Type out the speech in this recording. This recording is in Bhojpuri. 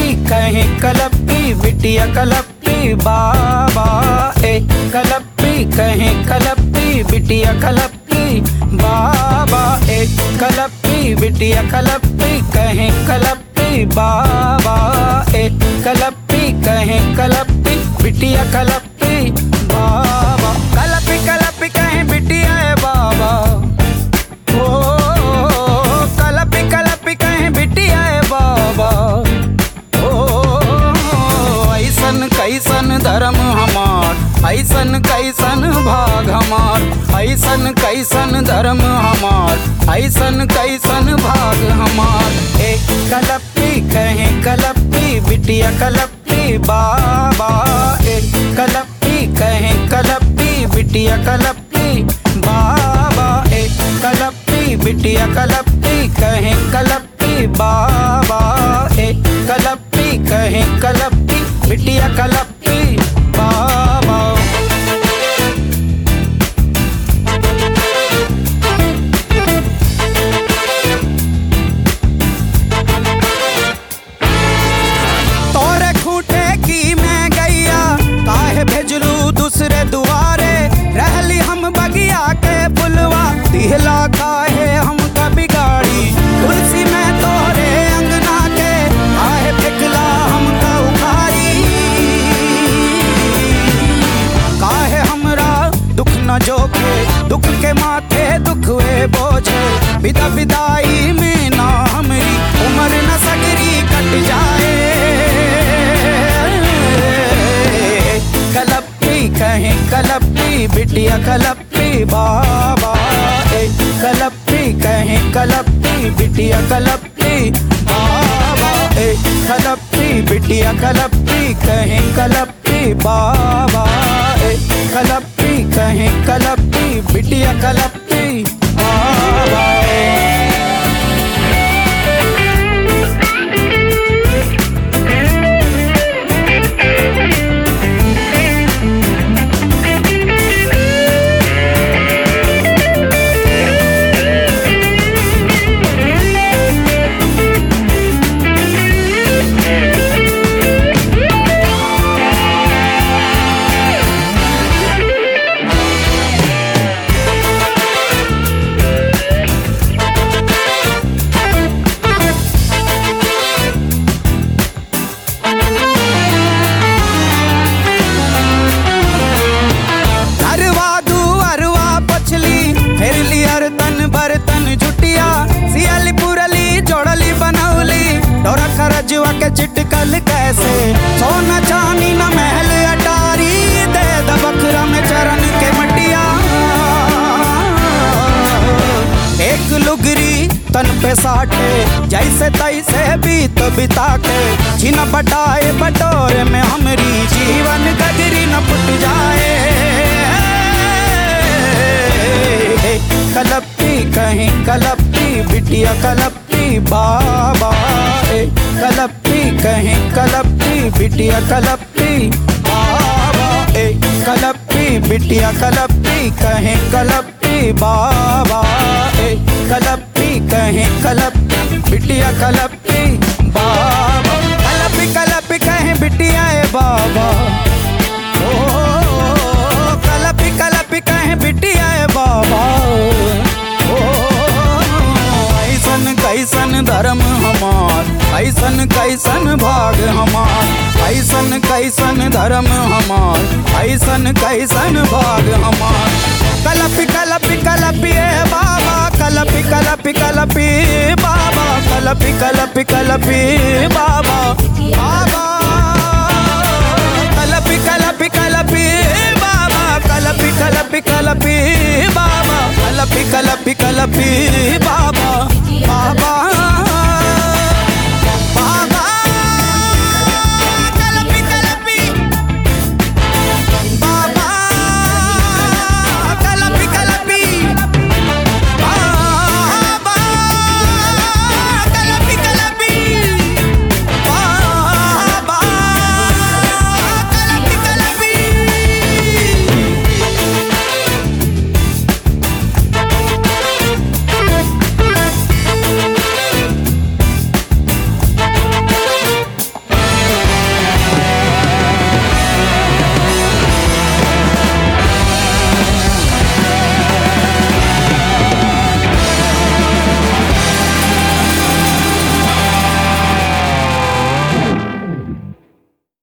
कहीं कलपी बिटिया कलपी बाबा ए कलपी कहीं कलपी बिटिया कलपी बाबा ए कलपी बिटिया कलपी कहीं कलपी बाबा ए कलपी कहीं कलपी बिटिया कलपी बाबा कलपी कलपी कहीं बिटिया है बाबा ओ कलपी कलपी कहीं बिटिया है बाबा ऐसन कैसन धर्म हमार ऐसन कैसन भाग हमार ऐसन कैसन धर्म हमार ऐसन कैसन भाग हमार ए कलपी कहीं कलपी बिटिया कलपी बाबा ए कलपी कहीं कलपी बिटिया कलपी बाबा ए कलपी बिटिया कलपी कहीं कलपी बाबा ए कलपी कहीं कलपी बिटिया कलपी बाबा तोरे खूंटे की मैं गैया काहे भेजलू दूसरे दुआरे रहली हम बगिया के फुलवा दिहला काहे हम कभी गाड़ी तुलसी में तोरे अंगना के काहे फेंकला हम का उखारी काहे हमरा दुख न जोखे दुख के माथे दुख वे बोझे विदा विदाई में ना हमरी उम्र न सगरी कट जाए कलपी कहीं कलपी बिटिया कलपी बाबा ए कलपी कहीं कलपी बिटिया कलपी बाबा ए कलपी बिटिया कलपी कहीं कलपी बाबा ए कलपी कहीं कलपी बिटिया कलपी बाबा रजुआ के चिटकल कैसे सोना चांदी न महल अटारी दे दबखरा में चरण के मटिया एक लुगरी तन पे साटे जैसे तैसे बीत बिता के छिन बटाए बटोरे में हमरी जीवन गगरी न फुट जाए कलपी कहीं कलपी बिटिया कलपी बाबा ए कलपी कहीं कलपी बिटिया कलपी बाबा ए कलपी बिटिया कलपी कहीं कलपी बाबा ए कलपी कहीं कलपी बिटिया कलपी बाबा कलपी कलपी कहीं बिटिया ए बाबा ओ कलपी कलपी कहीं बिटिया ए बाबा ऐसन कैसन धर्म हमार ऐसन कैसन भाग हमार ऐसन कैसन धर्म हमार ऐसन कैसन भाग हमार कलपी कलपी कलपी ए बाबा कलपी कलपी कलपी बाबा कलपी कलपी कलपी बाबा बाबा कलपी कलपी कलपी बाबा कलपी कलपी कलपी बाबा कलपी कलपी कलपी बाबा